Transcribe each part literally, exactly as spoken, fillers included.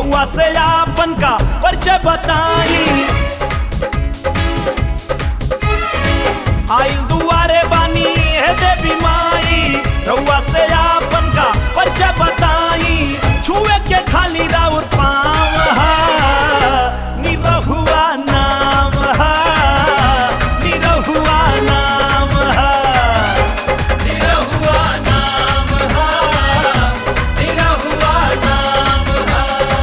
रउआ से आपन का परिचय बताई। आइल दुआरे बानी है देवी माई, रउआ से आपन का परिचय बताई। छुए के खाली राउर पाँव हा, निरहुआ नाम हा, निरहुआ नाम हा, निरहुआ नाम हा, निरहुआ नाम हा।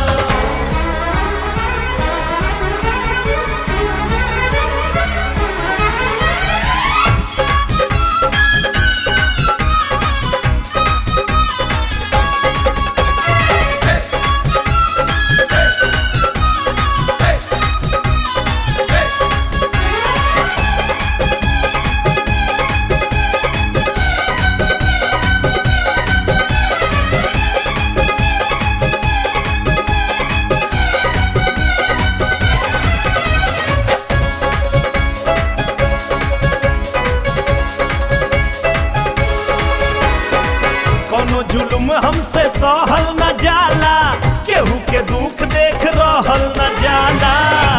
कोनो जुल्म हमसे सहल न जाला, केहू के दुख देख रहल न जाला।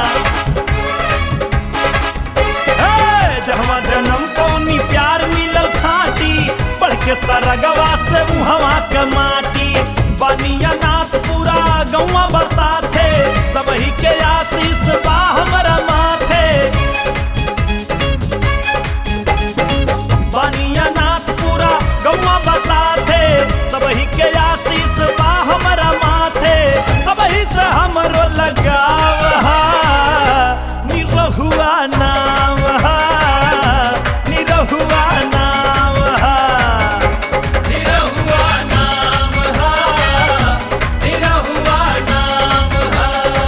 जहवा जन्म पौनी प्यार मिलल खाटी, बढ़ के सरगवा से मुहवा के माटी। बनिया नाथ पूरा गौवा बसाथे, सबही के आशीष बा हमरा माथे। बनिया नाथ पूरा गौवा बसाथे, सबही के आशीष बा हमरा माथे। सबही से हमरो लगाव हा, निरहुआ नाम हा, निरहुआ नाम हा, निरहुआ नाम हा, निरहुआ नाम हा।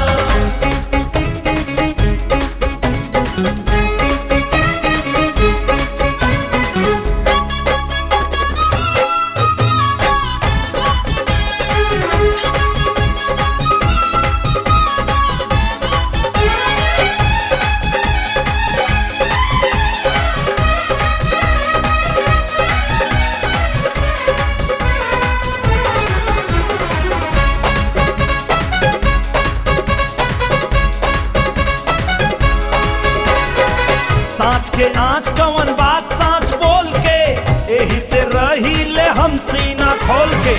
सांच के आँच कवन बात सांच बोल के, एही से रही ले हम सीना खोल के।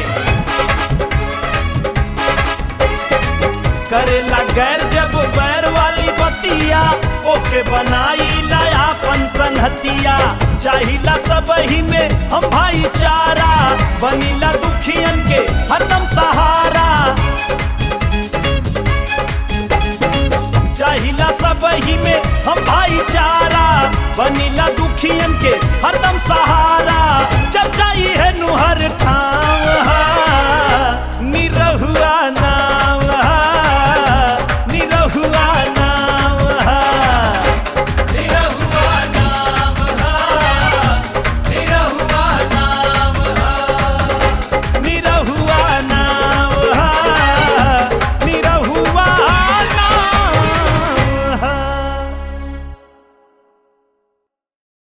करेला गैर जब बैर वाली बतिया, ओके बनाई लायापन संहतिया। चाहिला सबही में हम भाईचारा, बनीला दुखियन